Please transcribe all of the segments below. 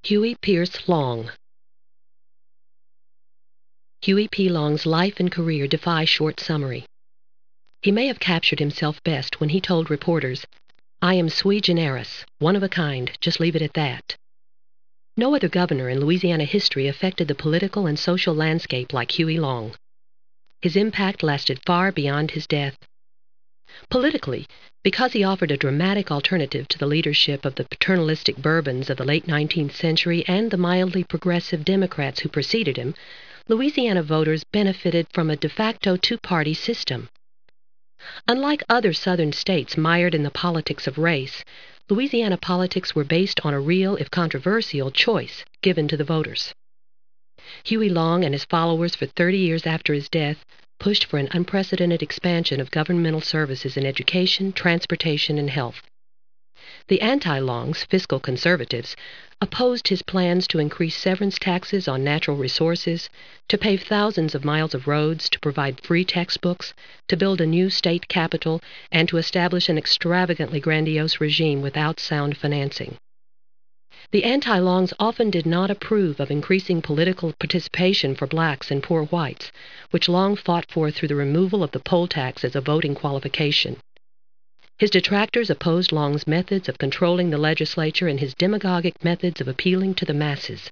Huey Pierce Long. Huey P. Long's life and career defy short summary. He may have captured himself best when he told reporters, "I am sui generis, one of a kind, just leave it at that." No other governor in Louisiana history affected the political and social landscape like Huey Long. His impact lasted far beyond his death. Politically, because he offered a dramatic alternative to the leadership of the paternalistic Bourbons of the late 19th century and the mildly progressive Democrats who preceded him, Louisiana voters benefited from a de facto two-party system. Unlike other southern states mired in the politics of race, Louisiana politics were based on a real, if controversial, choice given to the voters. Huey Long and his followers for 30 years after his death pushed for an unprecedented expansion of governmental services in education, transportation, and health. The anti-Longs, fiscal conservatives, opposed his plans to increase severance taxes on natural resources, to pave thousands of miles of roads, to provide free textbooks, to build a new state capitol, and to establish an extravagantly grandiose regime without sound financing. The anti-Longs often did not approve of increasing political participation for blacks and poor whites, which Long fought for through the removal of the poll tax as a voting qualification. His detractors opposed Long's methods of controlling the legislature and his demagogic methods of appealing to the masses.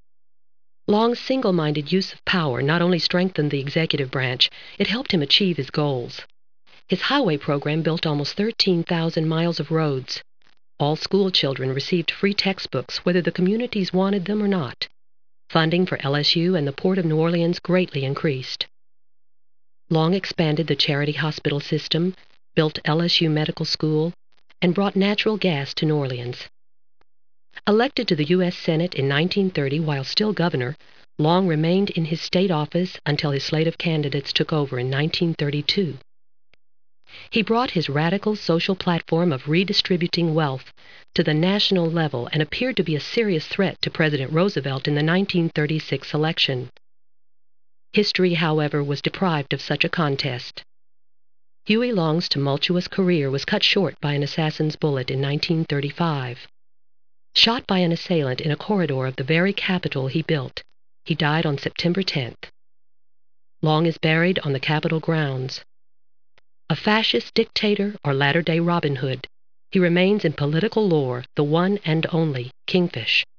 Long's single-minded use of power not only strengthened the executive branch, it helped him achieve his goals. His highway program built almost 13,000 miles of roads. All school children received free textbooks whether the communities wanted them or not. Funding for LSU and the Port of New Orleans greatly increased. Long expanded the charity hospital system, built LSU Medical School, and brought natural gas to New Orleans. Elected to the U.S. Senate in 1930 while still governor, Long remained in his state office until his slate of candidates took over in 1932. He brought his radical social platform of redistributing wealth to the national level and appeared to be a serious threat to President Roosevelt in the 1936 election. History, however, was deprived of such a contest. Huey Long's tumultuous career was cut short by an assassin's bullet in 1935. Shot by an assailant in a corridor of the very Capitol he built, he died on September 10th. Long is buried on the Capitol grounds. A fascist dictator or latter-day Robin Hood, he remains in political lore the one and only Kingfish.